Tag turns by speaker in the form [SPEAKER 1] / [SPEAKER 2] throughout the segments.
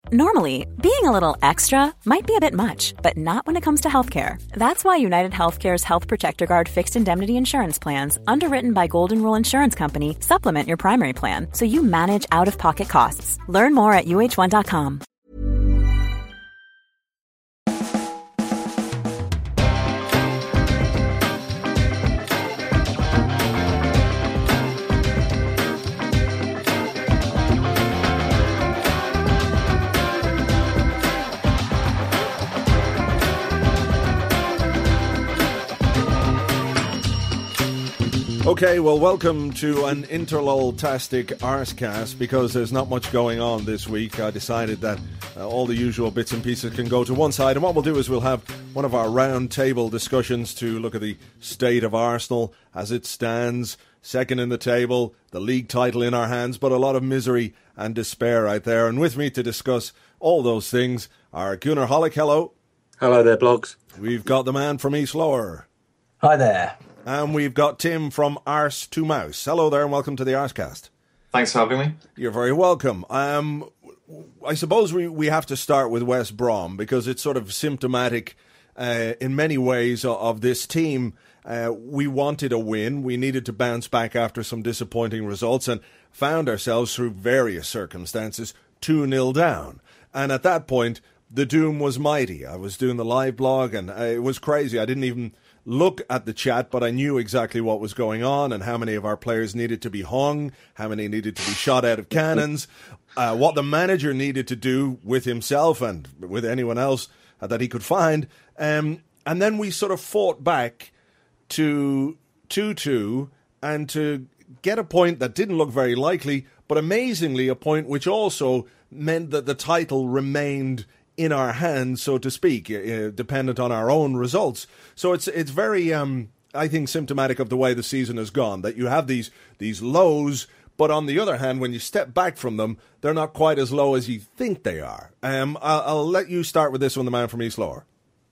[SPEAKER 1] Normally, being a little extra might be a bit much, but not when it comes to healthcare. That's why United Healthcare's Health Protector Guard fixed indemnity insurance plans, underwritten by Golden Rule Insurance Company, supplement your primary plan so you manage out-of-pocket costs. Learn more at uh1.com.
[SPEAKER 2] Okay, well, welcome to an interlull-tastic Arsecast. Because there's not much going on this week, I decided that all the usual bits and pieces can go to one side, and what we'll do is we'll have one of our round-table discussions to look at the state of Arsenal as it stands, second in the table, the league title in our hands, but a lot of misery and despair out there. And with me to discuss all those things are Gunnar Hollick. Hello.
[SPEAKER 3] Hello there, blogs.
[SPEAKER 2] We've got the man from East Lower.
[SPEAKER 4] Hi there.
[SPEAKER 2] And we've got Tim from Arse to Mouse. Hello there and welcome to the Arsecast.
[SPEAKER 5] Thanks for having me.
[SPEAKER 2] You're very welcome. I suppose we have to start with West Brom because it's sort of symptomatic in many ways of this team. We wanted a win. We needed to bounce back after some disappointing results and found ourselves through various circumstances 2-0 down. And at that point, the doom was mighty. I was doing the live blog and it was crazy. I didn't even look at the chat, but I knew exactly what was going on and how many of our players needed to be hung, how many needed to be shot out of cannons, what the manager needed to do with himself and with anyone else that he could find. And then we sort of fought back to 2-2 and to get a point that didn't look very likely, but amazingly a point which also meant that the title remained in our hands, so to speak, dependent on our own results. So it's very, I think, symptomatic of the way the season has gone, that you have these lows, but on the other hand, when you step back from them, they're not quite as low as you think they are. I'll let you start with this one, the man from East Lower.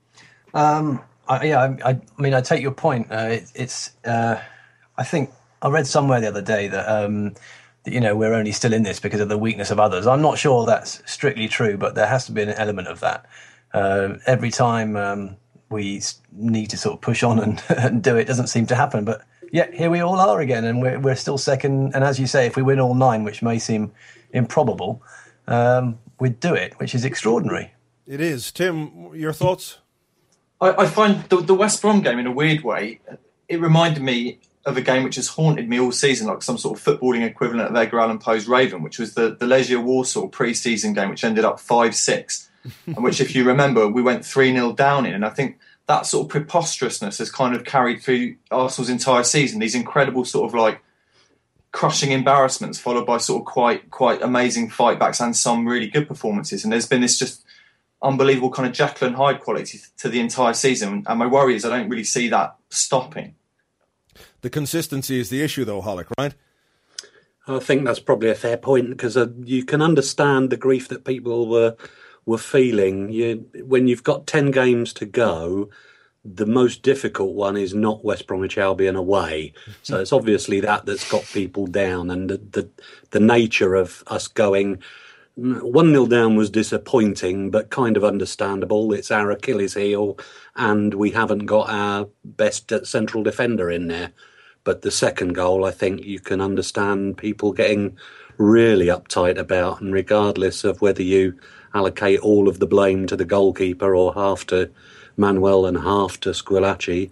[SPEAKER 4] I mean, I take your point. I think I read somewhere the other day that we're only still in this because of the weakness of others. I'm not sure that's strictly true, but there has to be an element of that. Every time we need to sort of push on and do it, doesn't seem to happen. But yeah, here we all are again, and we're still second. And as you say, if we win all 9, which may seem improbable, we'd do it, which is extraordinary.
[SPEAKER 2] It is. Tim, your thoughts?
[SPEAKER 5] I find the West Brom game, in a weird way, it reminded me of a game which has haunted me all season, like some sort of footballing equivalent of Edgar Allan Poe's Raven, which was the Legia Warsaw pre-season game, which ended up 5-6, and which, if you remember, we went 3-0 down in. And I think that sort of preposterousness has kind of carried through Arsenal's entire season, these incredible sort of like crushing embarrassments followed by sort of quite amazing fight-backs and some really good performances. And there's been this just unbelievable kind of Jekyll and Hyde quality to the entire season. And my worry is I don't really see that stopping.
[SPEAKER 2] The consistency is the issue, though, Hollick, right?
[SPEAKER 3] I think that's probably a fair point because you can understand the grief that people were feeling. When you've got 10 games to go, the most difficult one is not West Bromwich Albion away. So it's obviously that's got people down, and the nature of us going 1-0 down was disappointing, but kind of understandable. It's our Achilles heel, and we haven't got our best central defender in there. But the second goal, I think you can understand people getting really uptight about, and regardless of whether you allocate all of the blame to the goalkeeper or half to Manuel and half to Squillaci,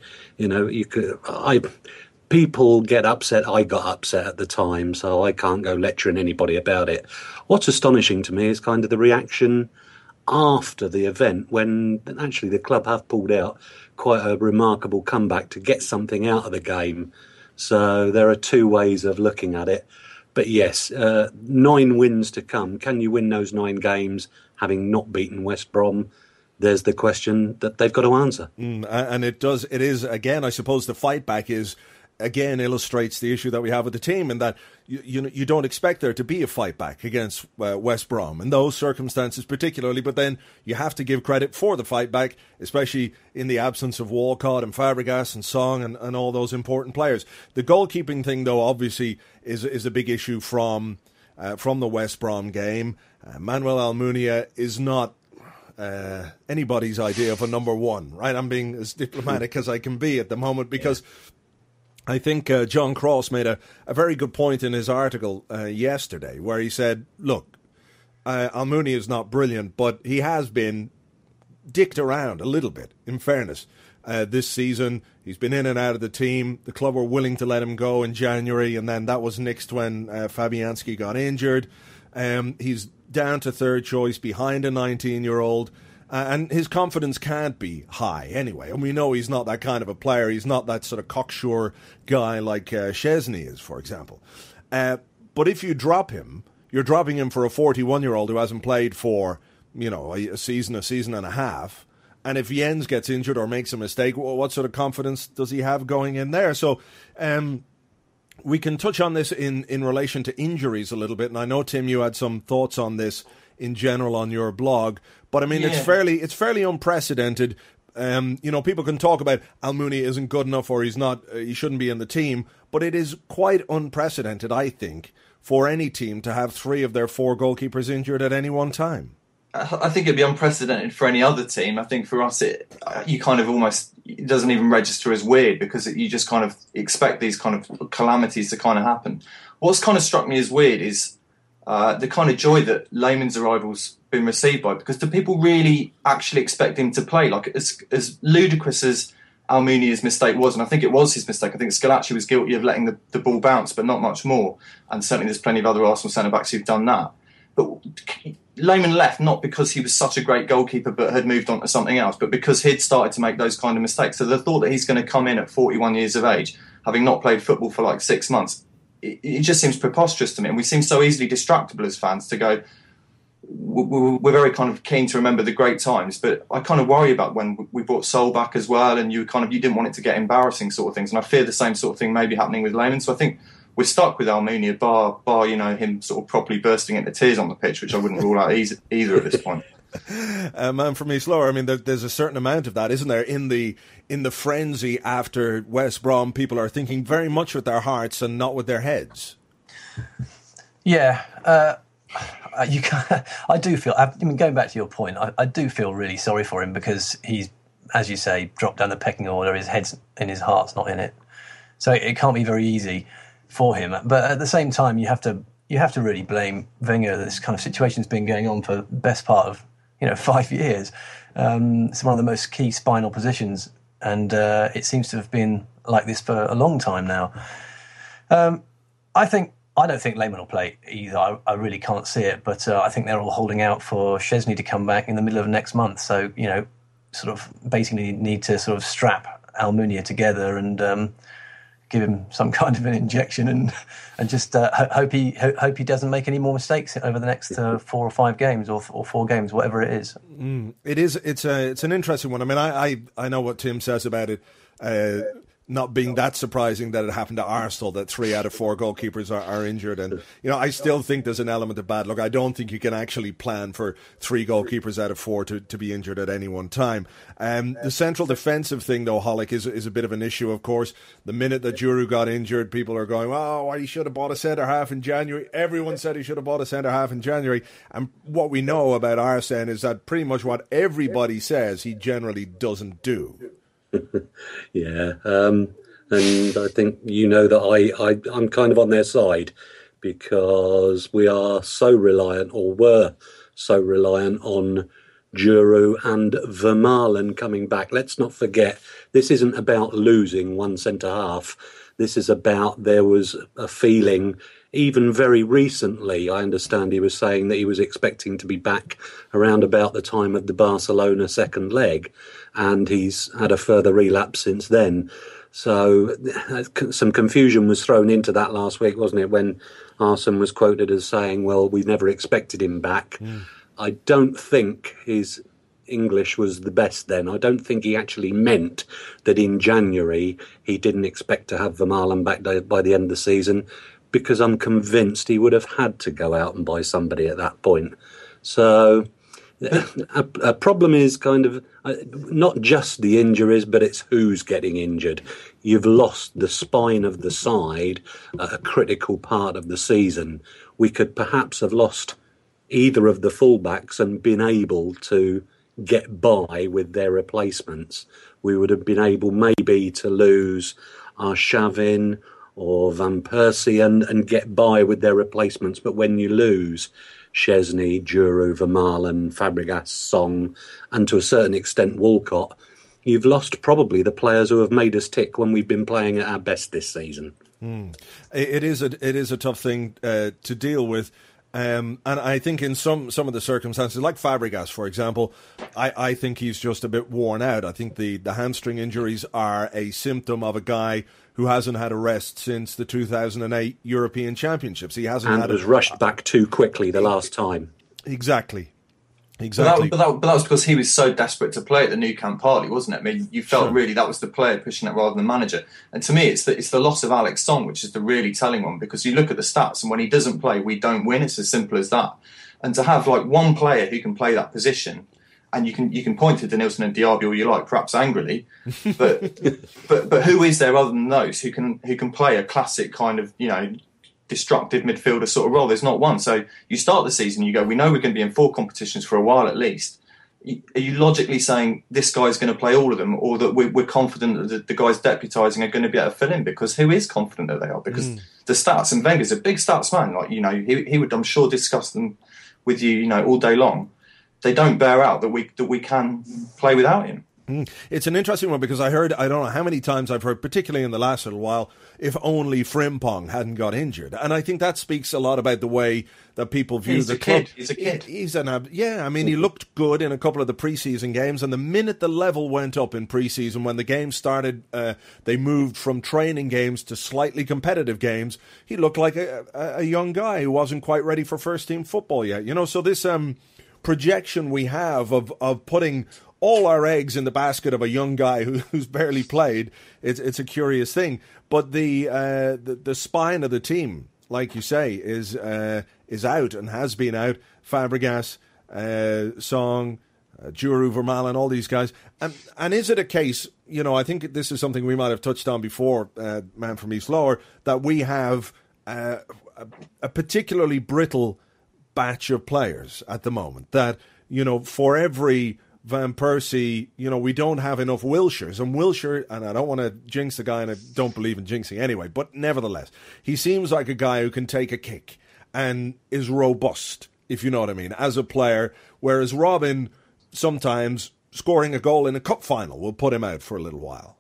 [SPEAKER 3] people get upset. I got upset at the time, so I can't go lecturing anybody about it. What's astonishing to me is kind of the reaction after the event, when actually the club have pulled out quite a remarkable comeback to get something out of the game. So there are two ways of looking at it. But yes, 9 wins to come. Can you win those 9 games having not beaten West Brom? There's the question that they've got to answer.
[SPEAKER 2] And it is, again, I suppose the fight back is, again, illustrates the issue that we have with the team, in that you don't expect there to be a fight back against West Brom in those circumstances particularly, but then you have to give credit for the fight back, especially in the absence of Walcott and Fabregas and Song and all those important players. The goalkeeping thing, though, obviously is a big issue from the West Brom game. Manuel Almunia is not anybody's idea of a number one, right? I'm being as diplomatic as I can be at the moment because I think John Cross made a very good point in his article yesterday where he said, look, Almunia is not brilliant, but he has been dicked around a little bit, in fairness. This season, he's been in and out of the team. The club were willing to let him go in January, and then that was nixed when Fabianski got injured. He's down to third choice behind a 19-year-old, and his confidence can't be high anyway. And we know he's not that kind of a player. He's not that sort of cocksure guy like Szczesny is, for example. But if you drop him, you're dropping him for a 41-year-old who hasn't played for, a season and a half. And if Jens gets injured or makes a mistake, what sort of confidence does he have going in there? So we can touch on this in relation to injuries a little bit. And I know, Tim, you had some thoughts on this in general on your blog. But, I mean, it's fairly unprecedented. People can talk about Almunia isn't good enough or he shouldn't be in the team. But it is quite unprecedented, I think, for any team to have 3 of their 4 goalkeepers injured at any one time.
[SPEAKER 5] I think it'd be unprecedented for any other team. I think for us, it doesn't even register as weird because you just kind of expect these kind of calamities to kind of happen. What's kind of struck me as weird is the kind of joy that Lehmann's arrival's been received by, because do people really actually expect him to play? Like, as ludicrous as Almunia's mistake was, and I think it was his mistake, I think Scalacci was guilty of letting the ball bounce, but not much more. And certainly there's plenty of other Arsenal centre-backs who've done that. But Lehmann left not because he was such a great goalkeeper but had moved on to something else, but because he'd started to make those kind of mistakes. So the thought that he's going to come in at 41 years of age, having not played football for like 6 months, it just seems preposterous to me. And we seem so easily distractible as fans to go, we're very kind of keen to remember the great times, but I kind of worry about when we brought Sol back as well, and you didn't want it to get embarrassing sort of things. And I fear the same sort of thing may be happening with Lehmann. So I think we're stuck with Almunia, bar him sort of properly bursting into tears on the pitch, which I wouldn't rule out either at this point.
[SPEAKER 2] Man from East Lower, I mean, there's a certain amount of that, isn't there? In the frenzy after West Brom, people are thinking very much with their hearts and not with their heads.
[SPEAKER 4] Yeah, I do feel. I mean, going back to your point, I do feel really sorry for him because he's, as you say, dropped down the pecking order. His head's in his heart's not in it, so it can't be very easy for him. But at the same time, you have to really blame Wenger. This kind of situation's been going on for the best part of 5 years. It's one of the most key spinal positions, and it seems to have been like this for a long time now. I don't think Lehmann will play either. I really can't see it, but I think they're all holding out for Szczesny to come back in the middle of next month. So sort of basically need to sort of strap Almunia together and give him some kind of an injection and just hope he doesn't make any more mistakes over the next 4 or 5 games or 4 games, whatever it is.
[SPEAKER 2] It's an interesting one. I mean, I know what Tim says about it. Not being that surprising that it happened to Arsenal, that 3 out of 4 goalkeepers are injured. And, I still think there's an element of bad luck. I don't think you can actually plan for 3 goalkeepers out of 4 to be injured at any one time. The central defensive thing, though, Hollick, is a bit of an issue, of course. The minute that Giroud got injured, people are going, he should have bought a centre-half in January. Everyone said he should have bought a centre-half in January. And what we know about Arsene is that pretty much what everybody says he generally doesn't do.
[SPEAKER 3] Yeah, and I think that I'm kind of on their side because we are so reliant, or were so reliant, on Giroud and Vermaelen coming back. Let's not forget, this isn't about losing one centre-half. This is about, there was a feeling, even very recently, I understand he was saying that he was expecting to be back around about the time of the Barcelona second leg, and he's had a further relapse since then. So some confusion was thrown into that last week, wasn't it, when Arsene was quoted as saying, well, we never expected him back. I don't think his English was the best then. I don't think he actually meant that in January he didn't expect to have Vermaelen back by the end of the season, because I'm convinced he would have had to go out and buy somebody at that point. So a problem is kind of not just the injuries, but it's who's getting injured. You've lost the spine of the side at a critical part of the season. We could perhaps have lost either of the fullbacks and been able to get by with their replacements. We would have been able maybe to lose Arshavin or Van Persie and get by with their replacements. But when you lose Chesney, Giroud, Vermaelen, Fabregas, Song, and to a certain extent Walcott, you've lost probably the players who have made us tick when we've been playing at our best this season.
[SPEAKER 2] It is a tough thing to deal with. And I think in some of the circumstances, like Fabregas, for example, I think he's just a bit worn out. I think the hamstring injuries are a symptom of a guy who hasn't had a rest since the 2008 European Championships. He hasn't
[SPEAKER 3] and was rushed back too quickly the last time.
[SPEAKER 2] Exactly.
[SPEAKER 5] But that was because he was so desperate to play at the Nou Camp partly, wasn't it? I mean, you felt really that was the player pushing it rather than the manager. And to me, it's the loss of Alex Song, which is the really telling one, because you look at the stats and when he doesn't play, we don't win. It's as simple as that. And to have like one player who can play that position, and you can point to Denilson and Diaby all you like, perhaps angrily, but who is there other than those who can play a classic kind of, destructive midfielder sort of role? There's not one. So you start the season, you go, we know we're going to be in 4 competitions for a while at least. Are you logically saying this guy's going to play all of them, or that we're confident that the guys deputising are going to be able to fill in? Because who is confident that they are? Because the stats, and Wenger's a big stats man, like, he would, I'm sure, discuss them with you, all day long. They don't bear out that we can play without him.
[SPEAKER 2] It's an interesting one because I don't know how many times I've heard, particularly in the last little while, if only Frimpong hadn't got injured. And I think that speaks a lot about the way that people view the club.
[SPEAKER 5] He's a kid.
[SPEAKER 2] He looked good in a couple of the preseason games, and the minute the level went up in preseason, when the games started, they moved from training games to slightly competitive games, he looked like a young guy who wasn't quite ready for first-team football yet. So this projection we have of putting all our eggs in the basket of a young guy who's barely played, it's a curious thing. But the spine of the team, like you say, is out and has been out. Fabregas, Song, Giroud, Vermaelen, all these guys. And is it a case, I think this is something we might have touched on before, man from East Lower, that we have a particularly brittle batch of players at the moment, that, for every Van Persie, we don't have enough Wilshires. And Wilshire, and I don't want to jinx the guy, and I don't believe in jinxing anyway, but nevertheless, he seems like a guy who can take a kick and is robust, if you know what I mean, as a player, whereas Robin, sometimes scoring a goal in a cup final will put him out for a little while.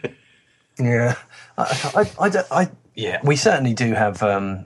[SPEAKER 4] Yeah. We certainly do have, the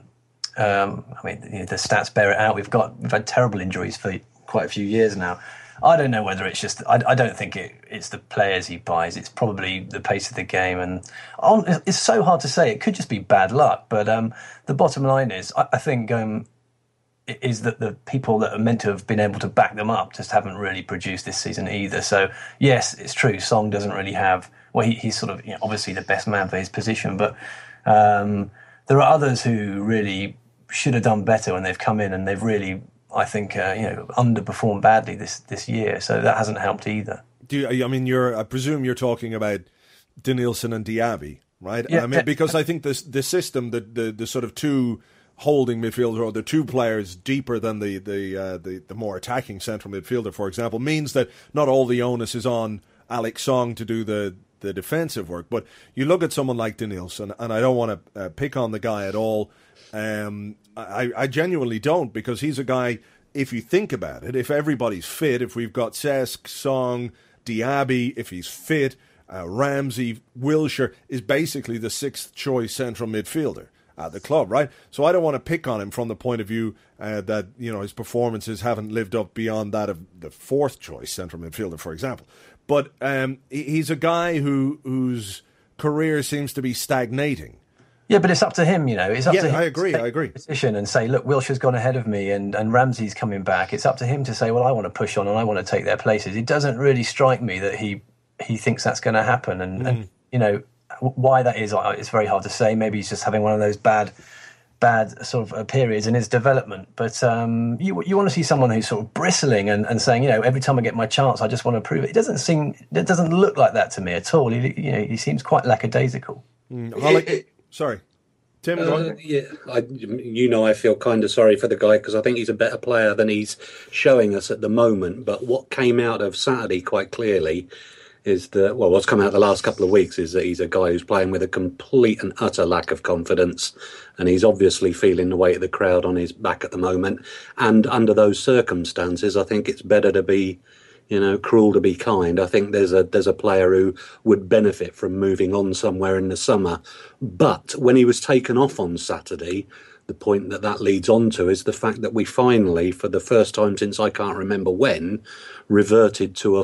[SPEAKER 4] stats bear it out. We've had terrible injuries for quite a few years now. I don't know whether it's just... I don't think it's the players he buys. It's probably the pace of the game. And it's so hard to say. It could just be bad luck. But the bottom line is, I think, is that the people that are meant to have been able to back them up just haven't really produced this season either. So, yes, it's true. Song doesn't really have... Well, he's sort of obviously the best man for his position. But there are others who really should have done better when they've come in, and they've really... I think underperformed badly this year, so that hasn't helped either. I presume you're talking about Denilson and Diaby, right? Yeah,
[SPEAKER 2] because I think the system, the sort of two holding midfielder, or the two players deeper than the more attacking central midfielder, for example, means that not all the onus is on Alex Song to do the defensive work. But you look at someone like Denilson, and I don't want to pick on the guy at all. I genuinely don't, because he's a guy, if you think about it, if everybody's fit, if we've got Cesc, Song, Diaby, if he's fit, Ramsey, Wilshire is basically the 6th choice central midfielder at the club, right? So I don't want to pick on him from the point of view that his performances haven't lived up beyond that of the 4th choice central midfielder, for example. But he's a guy whose career seems to be stagnating.
[SPEAKER 4] Yeah, but it's up to him, It's up to him.
[SPEAKER 2] I agree.
[SPEAKER 4] Position and say, look, Wilshire's gone ahead of me, and Ramsey's coming back. It's up to him to say, well, I want to push on and I want to take their places. It doesn't really strike me that he thinks that's going to happen, and why that is, it's very hard to say. Maybe he's just having one of those bad sort of periods in his development. But you want to see someone who's sort of bristling and saying, every time I get my chance, I just want to prove it. It doesn't look like that to me at all. He seems quite lackadaisical.
[SPEAKER 2] Sorry. Tim, go on.
[SPEAKER 3] I feel kind of sorry for the guy because I think he's a better player than he's showing us at the moment. But what came out of Saturday quite clearly is that, well, what's come out the last couple of weeks is that he's a guy who's playing with a complete and utter lack of confidence, and he's obviously feeling the weight of the crowd on his back at the moment. And under those circumstances, I think it's better to be, cruel to be kind. I think there's a player who would benefit from moving on somewhere in the summer. But when he was taken off on Saturday, the point that leads on to is the fact that we finally, for the first time since I can't remember when, reverted to a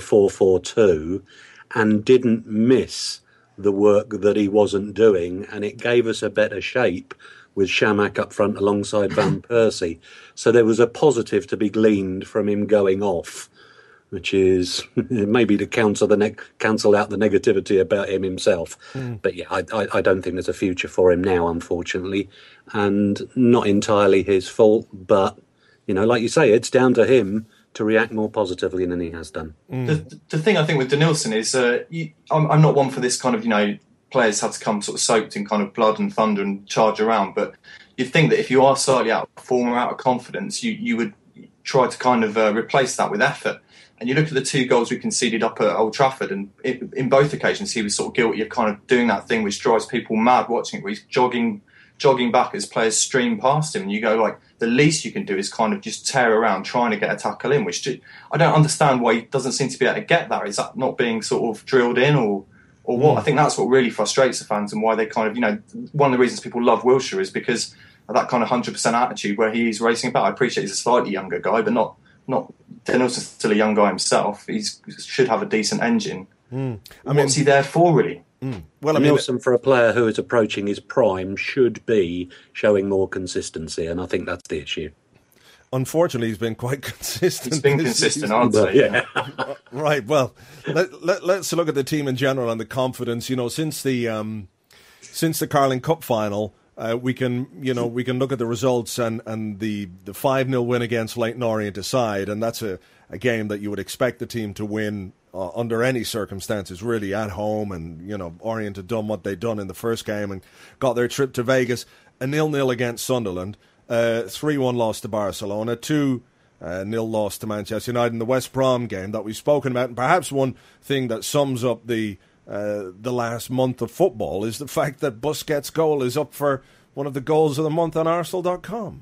[SPEAKER 3] 4-4-2 and didn't miss the work that he wasn't doing. And it gave us a better shape with Shamak up front alongside Van Persie. So there was a positive to be gleaned from him going off, which is maybe to cancel out the negativity about him himself. But yeah, I don't think there's a future for him now, unfortunately, and not entirely his fault. But, like you say, it's down to him to react more positively than he has done.
[SPEAKER 5] The thing I think with Denilson is I'm not one for this kind of, players have to come sort of soaked in kind of blood and thunder and charge around. But you'd think that if you are slightly out of form or out of confidence, you would try to kind of replace that with effort. And you look at the 2 goals we conceded up at Old Trafford, and in both occasions he was sort of guilty of kind of doing that thing which drives people mad watching it, where he's jogging back as players stream past him, and you go, like, the least you can do is kind of just tear around trying to get a tackle in, which I don't understand why he doesn't seem to be able to get that. Is that not being sort of drilled in or what? I think that's what really frustrates the fans and why they kind of, one of the reasons people love Wilshere is because of that kind of 100% attitude where he's racing about. I appreciate he's a slightly younger guy, but not Denilson's still a young guy himself. He should have a decent engine. What's he there for, really?
[SPEAKER 3] Well, Denilson, for a player who is approaching his prime, should be showing more consistency, and I think that's the issue.
[SPEAKER 2] Unfortunately, he's been quite consistent.
[SPEAKER 5] He's been consistent, aren't he?
[SPEAKER 2] Yeah. Right. Well, let's look at the team in general and the confidence. Since the Carling Cup final, we can look at the results and the 5-0 win against Leyton Orient aside, and that's a game that you would expect the team to win under any circumstances, really, at home. And Orient had done what they'd done in the first game and got their trip to Vegas. A 0-0 against Sunderland, 3-1 loss to Barcelona, 2-0 loss to Manchester United in the West Brom game that we've spoken about. And perhaps one thing that sums up the last month of football is the fact that Busquets' goal is up for one of the goals of the month on Arsenal.com.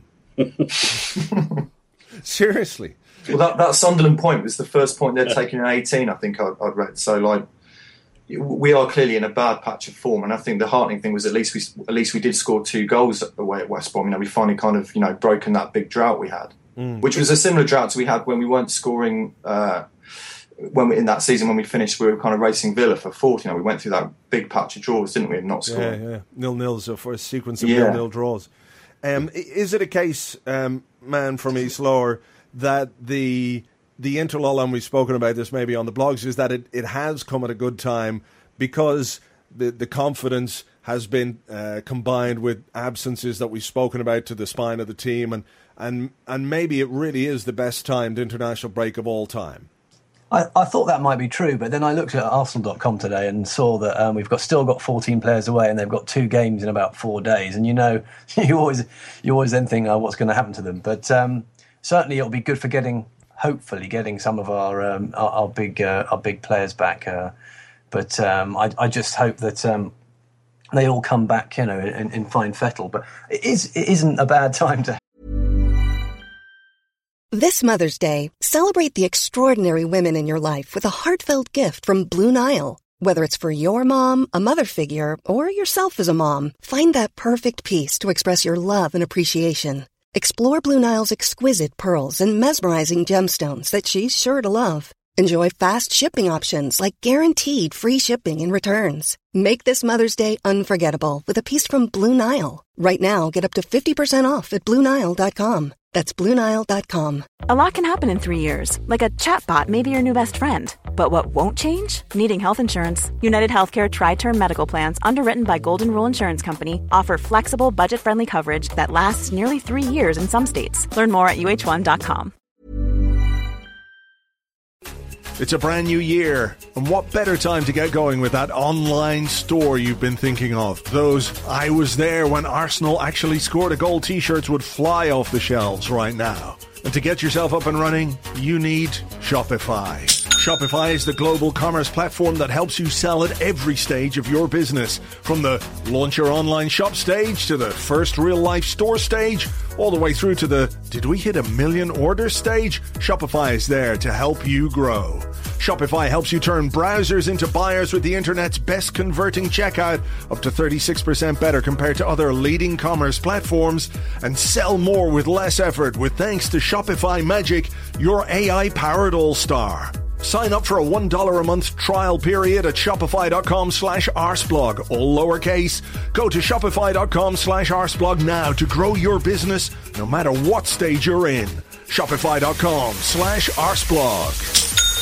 [SPEAKER 2] Seriously.
[SPEAKER 5] Well, that Sunderland point was the first point they'd taken in 18, I think I'd read. So, we are clearly in a bad patch of form, and I think the heartening thing was at least we did score 2 goals away at West Brom. We finally kind of broken that big drought we had, which was a similar drought to we had when we weren't scoring. In that season when we finished, we were kind of racing Villa for 4th. We went through that big patch of draws, didn't we, of not scoring.
[SPEAKER 2] Yeah. 0-0s for a sequence of 0-0 draws. Is it a case, man from East Lower, that the interlull, and we've spoken about this maybe on the blogs, is that it has come at a good time because the confidence has been combined with absences that we've spoken about to the spine of the team, and maybe it really is the best timed international break of all time?
[SPEAKER 4] I thought that might be true, but then I looked at Arsenal.com today and saw that we've still got 14 players away, and they've got 2 games in about 4 days. And you always then think, what's going to happen to them? But certainly it'll be good for hopefully getting some of our big players back. But I just hope that they all come back, in fine fettle. But it isn't a bad time to.
[SPEAKER 6] This Mother's Day, celebrate the extraordinary women in your life with a heartfelt gift from Blue Nile. Whether it's for your mom, a mother figure, or yourself as a mom, find that perfect piece to express your love and appreciation. Explore Blue Nile's exquisite pearls and mesmerizing gemstones that she's sure to love. Enjoy fast shipping options like guaranteed free shipping and returns. Make this Mother's Day unforgettable with a piece from Blue Nile. Right now, get up to 50% off at BlueNile.com. That's BlueNile.com.
[SPEAKER 1] A lot can happen in 3 years, like a chatbot may be your new best friend. But what won't change? Needing health insurance. United Healthcare Tri-Term Medical Plans, underwritten by Golden Rule Insurance Company, offer flexible, budget-friendly coverage that lasts nearly 3 years in some states. Learn more at UH1.com.
[SPEAKER 2] It's a brand new year, and what better time to get going with that online store you've been thinking of? Those "I was there when Arsenal actually scored a goal" t-shirts would fly off the shelves right now. And to get yourself up and running, you need Shopify. Shopify is the global commerce platform that helps you sell at every stage of your business. From the launch your online shop stage to the first real-life store stage, all the way through to the "did we hit 1 million orders" stage, Shopify is there to help you grow. Shopify helps you turn browsers into buyers with the internet's best converting checkout, up to 36% better compared to other leading commerce platforms, and sell more with less effort with thanks to Shopify Magic, your AI-powered all-star. Sign up for a $1 a month trial period at shopify.com/arsblog, all lowercase. Go to shopify.com/arsblog now to grow your business no matter what stage you're in. Shopify.com/arsblog.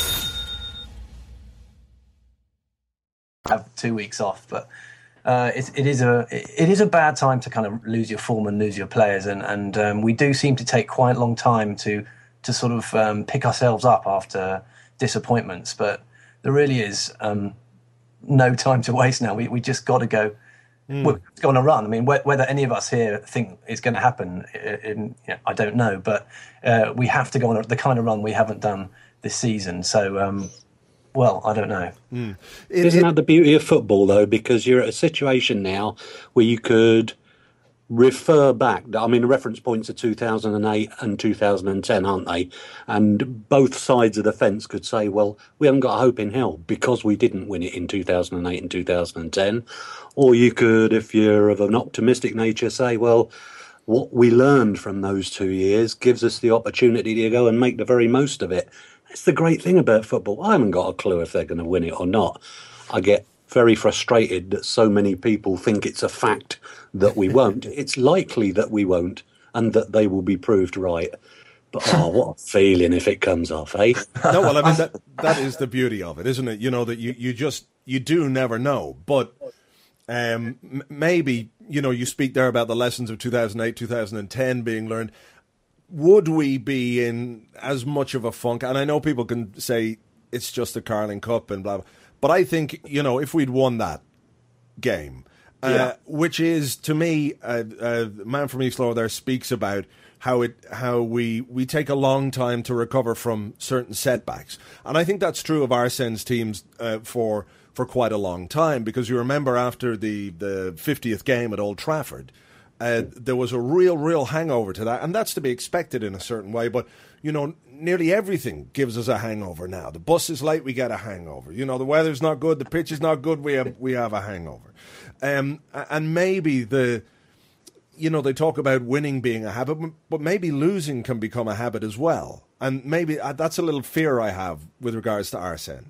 [SPEAKER 4] Have 2 weeks off, but it is a bad time to kind of lose your form and lose your players, and we do seem to take quite a long time to sort of pick ourselves up after disappointments, but there really is no time to waste now. We just got to go. We're going to run. I mean, whether any of us here think it's going to happen, I don't know, but we have to go on the kind of run we haven't done this season. So, well, I don't know.
[SPEAKER 3] Isn't that the beauty of football, though? Because you're at a situation now where you could refer back. I mean, the reference points are 2008 and 2010, aren't they? And both sides of the fence could say, well, we haven't got a hope in hell because we didn't win it in 2008 and 2010. Or you could, if you're of an optimistic nature, say, well, what we learned from those 2 years gives us the opportunity to go and make the very most of it. That's the great thing about football. I haven't got a clue if they're going to win it or not. I get very frustrated that so many people think it's a fact that we won't. It's likely that we won't and that they will be proved right. But what a feeling if it comes off, eh?
[SPEAKER 2] No, well, I mean, that is the beauty of it, isn't it? You know, that you do never know. But maybe, you speak there about the lessons of 2008, 2010 being learned. Would we be in as much of a funk? And I know people can say it's just the Carling Cup and blah, blah. But I think, if we'd won that game, which is, to me, Man from East Lower there speaks about how we take a long time to recover from certain setbacks. And I think that's true of Arsene's teams for quite a long time, because you remember after the 50th game at Old Trafford, there was a real hangover to that, and that's to be expected in a certain way. But, nearly everything gives us a hangover now. The bus is late, we get a hangover. The weather's not good, the pitch is not good, we have a hangover. And maybe they talk about winning being a habit, but maybe losing can become a habit as well. And maybe that's a little fear I have with regards to Arsene.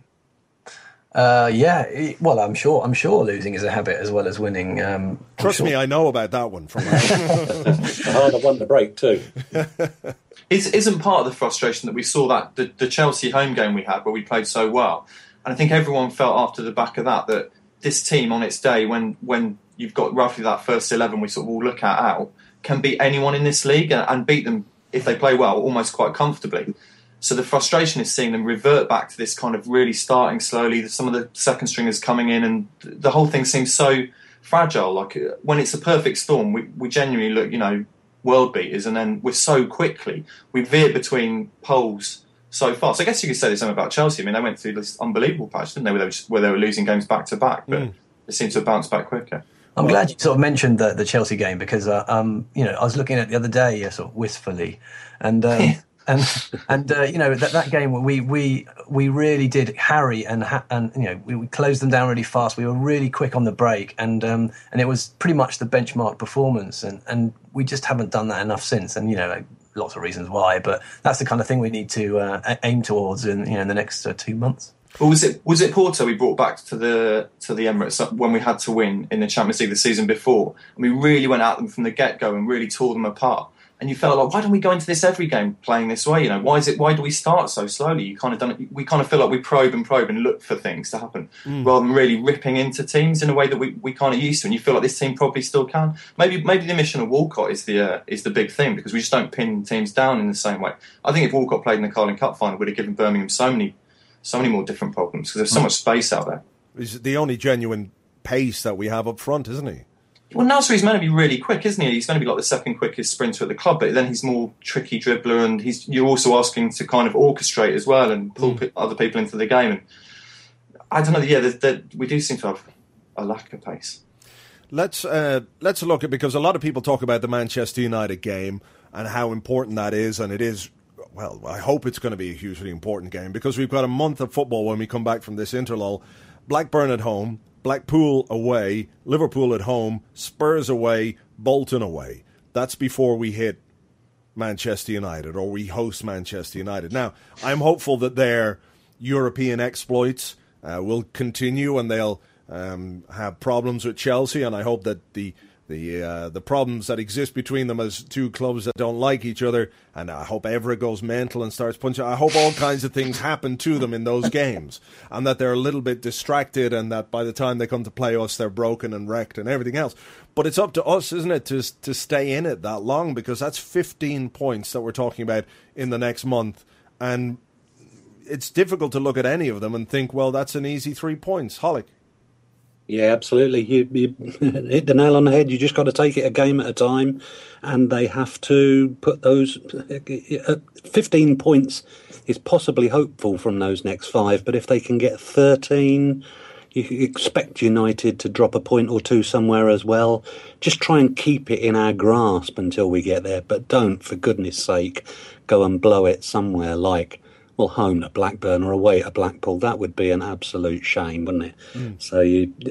[SPEAKER 4] Well, I'm sure losing is a habit as well as winning.
[SPEAKER 2] Trust me, I know about that one. From
[SPEAKER 3] I won the break too.
[SPEAKER 5] Isn't part of the frustration that we saw that the Chelsea home game we had where we played so well, and I think everyone felt after the back of that this team on its day, when you've got roughly that first 11 we sort of all look at out, can beat anyone in this league and beat them if they play well almost quite comfortably. So the frustration is seeing them revert back to this kind of really starting slowly. Some of the second stringers coming in, and the whole thing seems so fragile. Like when it's a perfect storm, we genuinely look, world beaters, and then we veered between poles so far. So I guess you could say the same about Chelsea. I mean, they went through this unbelievable patch, didn't they, where they were losing games back to back, but they seem to have bounced back quicker.
[SPEAKER 4] I'm glad you sort of mentioned the Chelsea game, because I was looking at it the other day sort of wistfully, and that game we really did harry and we closed them down really fast. We were really quick on the break, and it was pretty much the benchmark performance, and we just haven't done that enough since. And lots of reasons why, but that's the kind of thing we need to aim towards in the next 2 months.
[SPEAKER 5] Well, was it Porto we brought back to the Emirates when we had to win in the Champions League the season before, and we really went at them from the get-go and really tore them apart? And you felt like, why don't we go into this every game playing this way? Why do we start so slowly? We kind of feel like we probe and look for things to happen rather than really ripping into teams in a way that we kind of used to. And you feel like this team probably still can. Maybe the mission of Walcott is the big thing, because we just don't pin teams down in the same way. I think if Walcott played in the Carling Cup final, we'd have given Birmingham so many so many more different problems because there's so much space out there.
[SPEAKER 2] He's the only genuine pace that we have up front, isn't he?
[SPEAKER 5] Well, Nasri's meant to be really quick, isn't he? He's going to be like the second quickest sprinter at the club, but then he's more tricky dribbler, and you're also asking to kind of orchestrate as well and pull other people into the game. And I don't know. Yeah, we do seem to have a lack of pace.
[SPEAKER 2] Let's look at, because a lot of people talk about the Manchester United game and how important that is, and it is. Well, I hope it's going to be a hugely important game because we've got a month of football when we come back from this interlull. Blackburn at home, Blackpool away, Liverpool at home, Spurs away, Bolton away. That's before we hit Manchester United, or we host Manchester United. Now, I'm hopeful that their European exploits will continue and they'll have problems with Chelsea, and I hope that the problems that exist between them as two clubs that don't like each other, and I hope Evra goes mental and starts punching. I hope all kinds of things happen to them in those games, and that they're a little bit distracted, and that by the time they come to play us, they're broken and wrecked and everything else. But it's up to us, isn't it, to stay in it that long, because that's 15 points that we're talking about in the next month, and it's difficult to look at any of them and think, well, that's an easy 3 points. Hollick.
[SPEAKER 3] Yeah, absolutely. You hit the nail on the head. You just got to take it a game at a time, and they have to put those 15 points is possibly hopeful from those next 5, but if they can get 13, you expect United to drop a point or two somewhere as well. Just try and keep it in our grasp until we get there, but don't, for goodness sake, go and blow it somewhere like, well, home at Blackburn or away at Blackpool. That would be an absolute shame, wouldn't it? So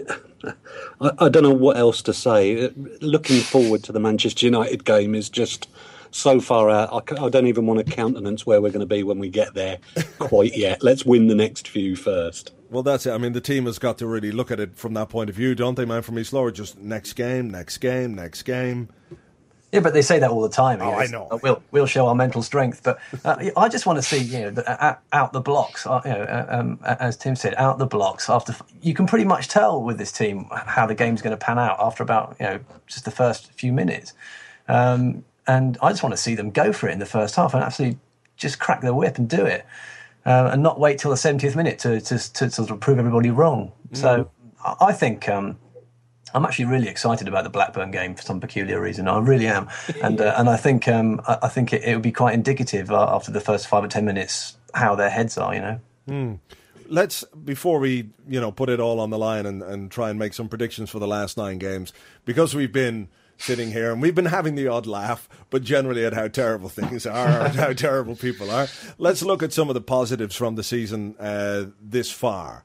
[SPEAKER 3] I don't know what else to say. Looking forward to the Manchester United game is just so far out. I don't even want to countenance where we're going to be when we get there quite yet. Let's win the next few first.
[SPEAKER 2] Well, that's it. I mean, the team has got to really look at it from that point of view, don't they, man? From East Lower, just next game, next game, next game.
[SPEAKER 4] Yeah, but they say that all the time.
[SPEAKER 2] I know.
[SPEAKER 4] We'll show our mental strength, but I just want to see, out the blocks. As Tim said, out the blocks. After you can pretty much tell with this team how the game's going to pan out after about just the first few minutes, and I just want to see them go for it in the first half and absolutely just crack their whip and do it, and not wait till the 70th minute to sort of prove everybody wrong. So I think. I'm actually really excited about the Blackburn game for some peculiar reason. I really am, and I think it would be quite indicative after the first 5 or 10 minutes how their heads are.
[SPEAKER 2] Let's, before we put it all on the line and try and make some predictions for the last 9 games, because we've been sitting here and we've been having the odd laugh, but generally at how terrible things are, and how terrible people are. Let's look at some of the positives from the season this far.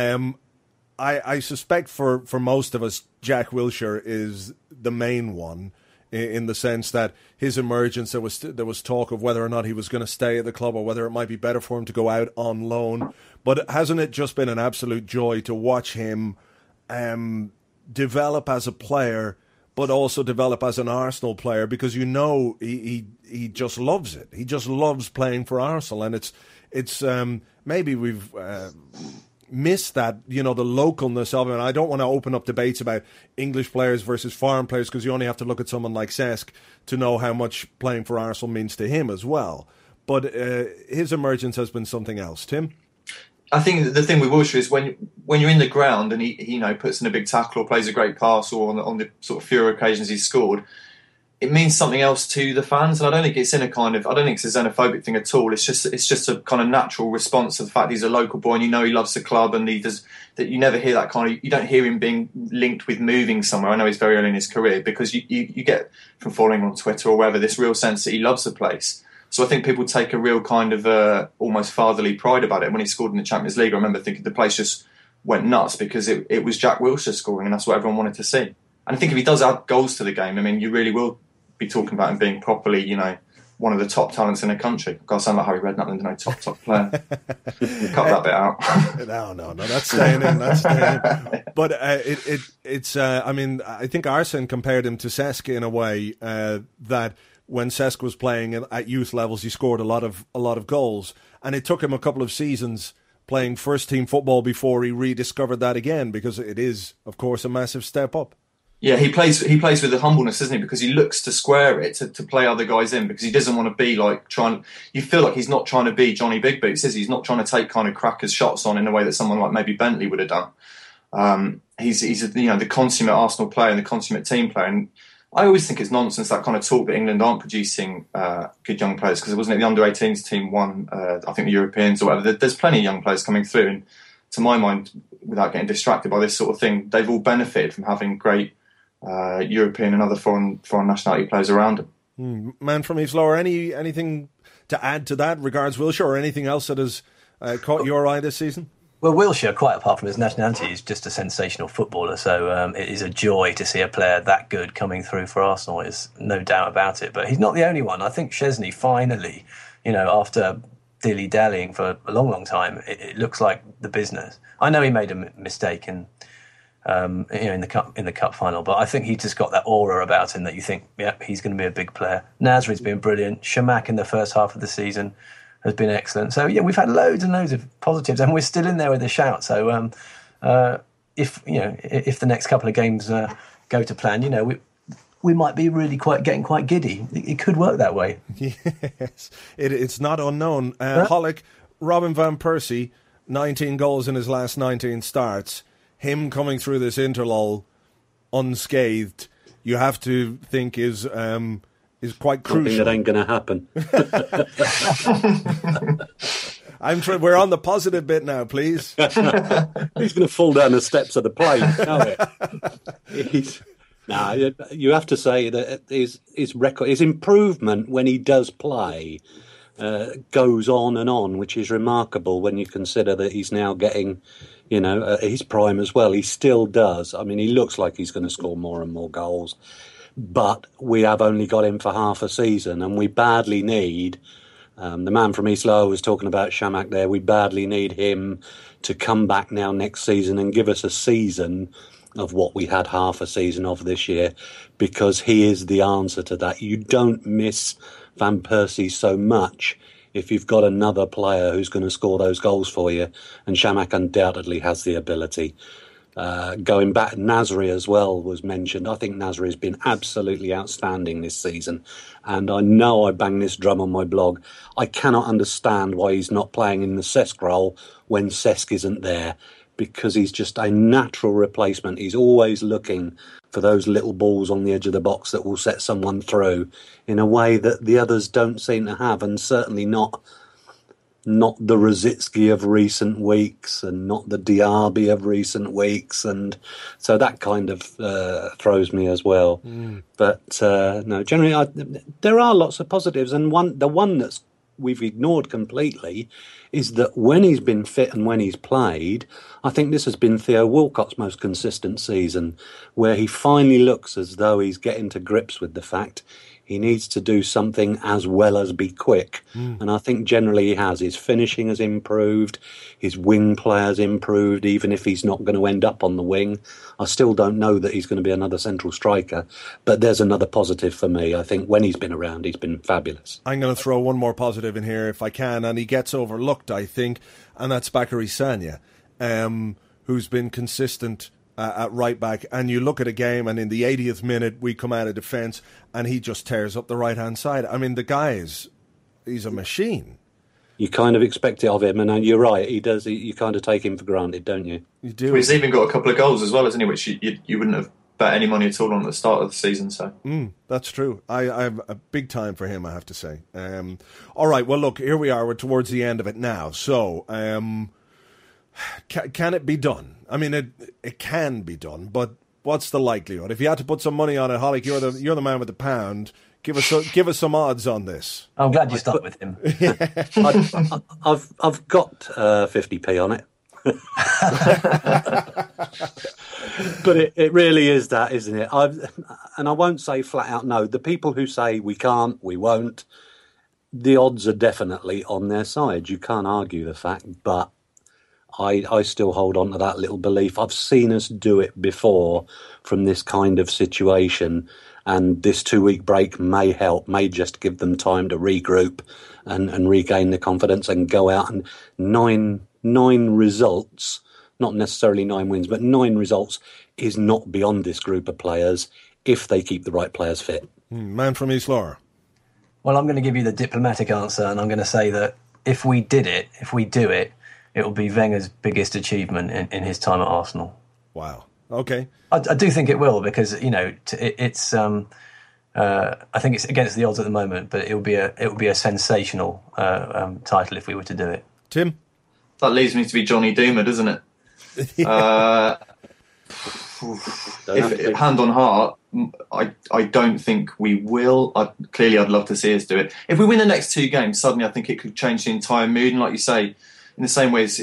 [SPEAKER 2] I suspect for most of us, Jack Wilshere is the main one, in the sense that his emergence, there was talk of whether or not he was going to stay at the club or whether it might be better for him to go out on loan. But hasn't it just been an absolute joy to watch him develop as a player, but also develop as an Arsenal player, because he just loves it. He just loves playing for Arsenal, and it's maybe we've miss that, the localness of it. And I don't want to open up debates about English players versus foreign players, because you only have to look at someone like Cesc to know how much playing for Arsenal means to him as well. But his emergence has been something else. Tim?
[SPEAKER 5] I think the thing with Wilshere is when you're in the ground and he puts in a big tackle or plays a great pass, or on the sort of fewer occasions he's scored, it means something else to the fans, and I don't think it's I don't think it's a xenophobic thing at all. It's just a kind of natural response to the fact he's a local boy and he loves the club, and he does that. You never hear that you don't hear him being linked with moving somewhere. I know he's very early in his career, because you get from following on Twitter or wherever this real sense that he loves the place. So I think people take a real kind of almost fatherly pride about it. When he scored in the Champions League, I remember thinking the place just went nuts because it was Jack Wilshere scoring, and that's what everyone wanted to see. And I think if he does add goals to the game, I mean, you really will be talking about him being properly, one of the top talents in the country. I've got to sound like Harry Redknapp, top player. Cut that bit out.
[SPEAKER 2] No, that's staying in. But it's. I mean, I think Arsene compared him to Cesc in a way that when Cesc was playing at youth levels, he scored a lot of goals, and it took him a couple of seasons playing first team football before he rediscovered that again, because it is, of course, a massive step up.
[SPEAKER 5] Yeah, he plays with the humbleness, doesn't he? Because he looks to square it, to play other guys in, because he doesn't want to be like you feel like he's not trying to be Johnny Big Boots, is he? He's not trying to take kind of crackers shots on in a way that someone like maybe Bentley would have done. He's the consummate Arsenal player and the consummate team player. And I always think it's nonsense, that kind of talk that England aren't producing good young players, because it wasn't it the under-18s team won, I think, the Europeans or whatever. There's plenty of young players coming through, and to my mind, without getting distracted by this sort of thing, they've all benefited from having great European and other foreign nationality players around him.
[SPEAKER 2] Man from East Lower, anything to add to that regards Wilshere, or anything else that has caught your eye this season?
[SPEAKER 4] Well, Wilshere, quite apart from his nationality, is just a sensational footballer. So it is a joy to see a player that good coming through for Arsenal. There's no doubt about it. But he's not the only one. I think Szczesny finally, after dilly-dallying for a long, long time, it looks like the business. I know he made a mistake in the cup final, but I think he just got that aura about him that you think, yeah, he's going to be a big player. Nasri's been brilliant. Shamak in the first half of the season has been excellent. So yeah, we've had loads and loads of positives, and we're still in there with a shout. So if the next couple of games go to plan, we might be really getting quite giddy. It could work that way.
[SPEAKER 2] Yes, it's not unknown. Hollick, Robin van Persie, 19 goals in his last 19 starts. Him coming through this interlull unscathed, you have to think is quite crucial.
[SPEAKER 3] Something that ain't going to happen.
[SPEAKER 2] We're on the positive bit now, please.
[SPEAKER 3] He's going to fall down the steps of the plane. You have to say that his record, his improvement when he does play, goes on and on, which is remarkable when you consider that he's now getting, his prime as well. He still does. I mean, he looks like he's going to score more and more goals, but we have only got him for half a season, and we badly need, the man from East Lower was talking about Shamak there, we badly need him to come back now next season and give us a season of what we had half a season of this year, because he is the answer to that. You don't miss Van Persie so much if you've got another player who's going to score those goals for you, and Shamak undoubtedly has the ability. Going back, Nasri as well was mentioned. I think Nasri has been absolutely outstanding this season, and I know I bang this drum on my blog. I cannot understand why he's not playing in the Cesc role when Cesc isn't there, because he's just a natural replacement. He's always looking for those little balls on the edge of the box that will set someone through in a way that the others don't seem to have, and certainly not the Rosicky of recent weeks and not the Diaby of recent weeks. And so that kind of throws me as well. But no, generally there are lots of positives, and the one that's we've ignored completely is that when he's been fit and when he's played, I think this has been Theo Walcott's most consistent season, where he finally looks as though he's getting to grips with the fact he needs to do something as well as be quick. And I think generally he has. His finishing has improved. His wing play has improved, even if he's not going to end up on the wing. I still don't know that he's going to be another central striker, but there's another positive for me. I think when he's been around, he's been fabulous.
[SPEAKER 2] I'm going to throw one more positive in here if I can, and he gets overlooked, I think, and that's Bakary Sagna, who's been consistent at right back. And you look at a game, and in the 80th minute, we come out of defence, and he just tears up the right-hand side. I mean, the guy he's a machine.
[SPEAKER 3] You kind of expect it of him, and you're right, he does. You kind of take him for granted, don't you?
[SPEAKER 2] You do.
[SPEAKER 5] Well, he's even got a couple of goals as well, hasn't he, which you wouldn't have bet any money at all on at the start of the season. So
[SPEAKER 2] that's true. I'm a big time for him, I have to say. All right, well, look, here we are. We're towards the end of it now. So can it be done? I mean, it can be done, but what's the likelihood? If you had to put some money on it, Hollick, you're the man with the pound. Give us some odds on this.
[SPEAKER 4] I'm glad you start with him.
[SPEAKER 3] I've got 50p on it. But it really is that, isn't it? And I won't say flat out no. The people who say we can't, we won't, the odds are definitely on their side. You can't argue the fact, but I still hold on to that little belief. I've seen us do it before from this kind of situation, and this 2-week break may help, may just give them time to regroup and regain the confidence and go out, and nine results not necessarily 9 wins, but 9 results is not beyond this group of players if they keep the right players fit.
[SPEAKER 2] Man from East Lower.
[SPEAKER 4] Well, I'm going to give you the diplomatic answer, and I'm going to say that if we do it, it will be Wenger's biggest achievement in his time at Arsenal.
[SPEAKER 2] Wow. Okay.
[SPEAKER 4] I do think it will, because it's. I think it's against the odds at the moment, but it would be a sensational title if we were to do it.
[SPEAKER 2] Tim?
[SPEAKER 5] That leaves me to be Johnny Doomer, doesn't it? Hand on heart, I don't think we will. Clearly, I'd love to see us do it. If we win the next 2 games, suddenly I think it could change the entire mood. And like you say, in the same way as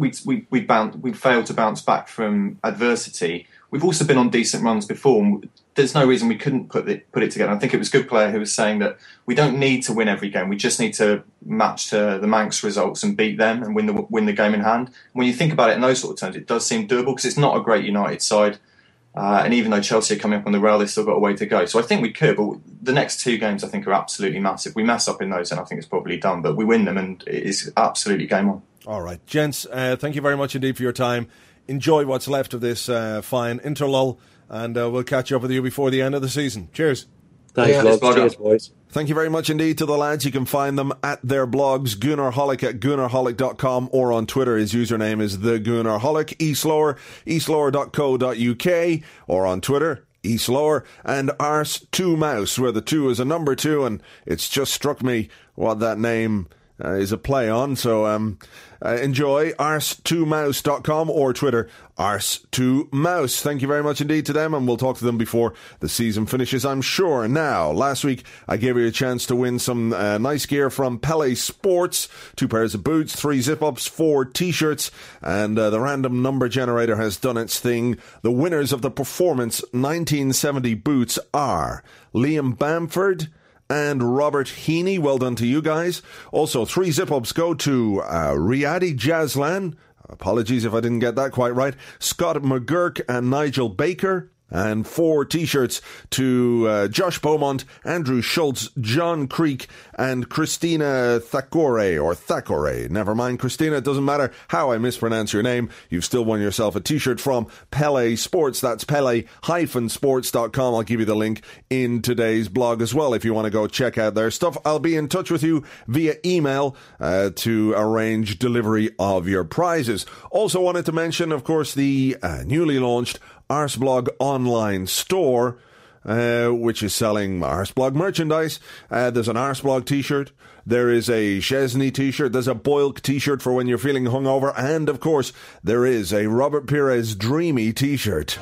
[SPEAKER 5] we failed to bounce back from adversity, we've also been on decent runs before. And there's no reason we couldn't put it together. I think it was a good player who was saying that we don't need to win every game. We just need to match to the Manx results and beat them and win the game in hand. When you think about it in those sort of terms, it does seem doable, because it's not a great United side. And even though Chelsea are coming up on the rail, they've still got a way to go. So I think we could, but the next 2 games I think are absolutely massive. We mess up in those and I think it's probably done, but we win them and it is absolutely game on.
[SPEAKER 2] All right. Gents, thank you very much indeed for your time. Enjoy what's left of this fine interlull, and we'll catch up with you before the end of the season. Cheers.
[SPEAKER 3] Thanks, lads. Cheers, boys.
[SPEAKER 2] Thank you very much indeed to the lads. You can find them at their blogs, Gunarholic at Gunarholic.com, or on Twitter. His username is the Gunarholic. Eastlower, eastlower.co.uk, or on Twitter, Eastlower, and Ars2Mouse, where the 2 is a number 2, and it's just struck me what that name is a play on. So enjoy ars2mouse.com or Twitter ars2mouse. Thank you very much indeed to them, and we'll talk to them before the season finishes, I'm sure. Now, last week I gave you a chance to win some nice gear from Pele Sports: 2 pairs of boots, 3 zip-ups, 4 t-shirts, and the random number generator has done its thing. The winners of the Performance 1970 boots are Liam Bamford and Robert Heaney. Well done to you guys. Also, 3 zip-ups go to Riadi Jazlan. Apologies if I didn't get that quite right. Scott McGurk and Nigel Baker. And 4 t-shirts to Josh Beaumont, Andrew Schultz, John Creek, and Christina Thacore. Never mind, Christina, it doesn't matter how I mispronounce your name. You've still won yourself a t-shirt from Pele Sports. That's Pele-sports.com. I'll give you the link in today's blog as well if you want to go check out their stuff. I'll be in touch with you via email to arrange delivery of your prizes. Also wanted to mention, of course, the newly launched Arsblog online store, which is selling Arsblog merchandise. There's an Arsblog t-shirt, there is a Chesney t-shirt, there's a Boylk t-shirt for when you're feeling hungover, and of course there is a Robert Pires Dreamy t-shirt.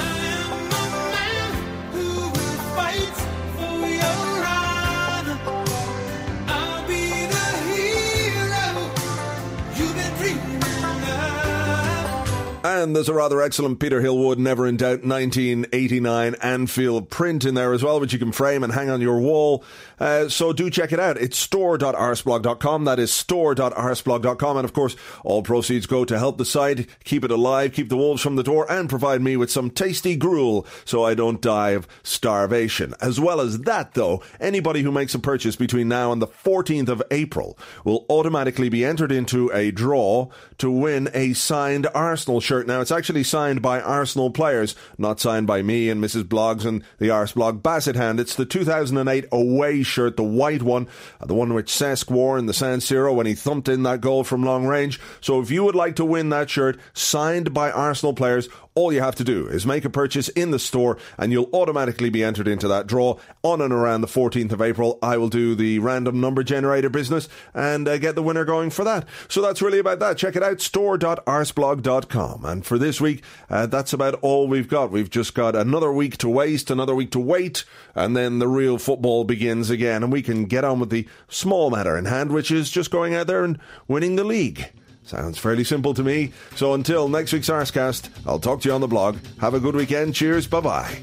[SPEAKER 2] And there's a rather excellent Peter Hillwood Never in Doubt 1989 Anfield print in there as well, which you can frame and hang on your wall. So do check it out. It's store.arsblog.com. That is store.arsblog.com. And of course, all proceeds go to help the site, keep it alive, keep the wolves from the door, and provide me with some tasty gruel so I don't die of starvation. As well as that, though, anybody who makes a purchase between now and the 14th of April will automatically be entered into a draw to win a signed Arsenal shirt. Now, it's actually signed by Arsenal players, not signed by me and Mrs. Blogs and the Arsblog Basset Hand. It's the 2008 away shirt, the white one, the one which Cesc wore in the San Siro when he thumped in that goal from long range. So if you would like to win that shirt signed by Arsenal players, all you have to do is make a purchase in the store and you'll automatically be entered into that draw. On and around the 14th of April, I will do the random number generator business and get the winner going for that. So that's really about that. Check it out, store.arsblog.com. And for this week, that's about all we've got. We've just got another week to waste, another week to wait, and then the real football begins again, and we can get on with the small matter in hand, which is just going out there and winning the league. Sounds fairly simple to me. So until next week's Arscast, I'll talk to you on the blog. Have a good weekend. Cheers. Bye-bye.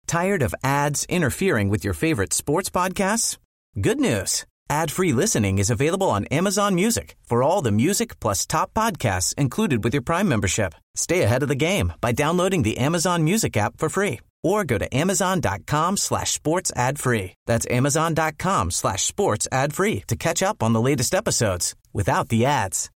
[SPEAKER 7] Tired of ads interfering with your favorite sports podcasts? Good news. Ad-free listening is available on Amazon Music for all the music plus top podcasts included with your Prime membership. Stay ahead of the game by downloading the Amazon Music app for free or go to amazon.com/sports ad free. That's amazon.com/sports ad free to catch up on the latest episodes without the ads.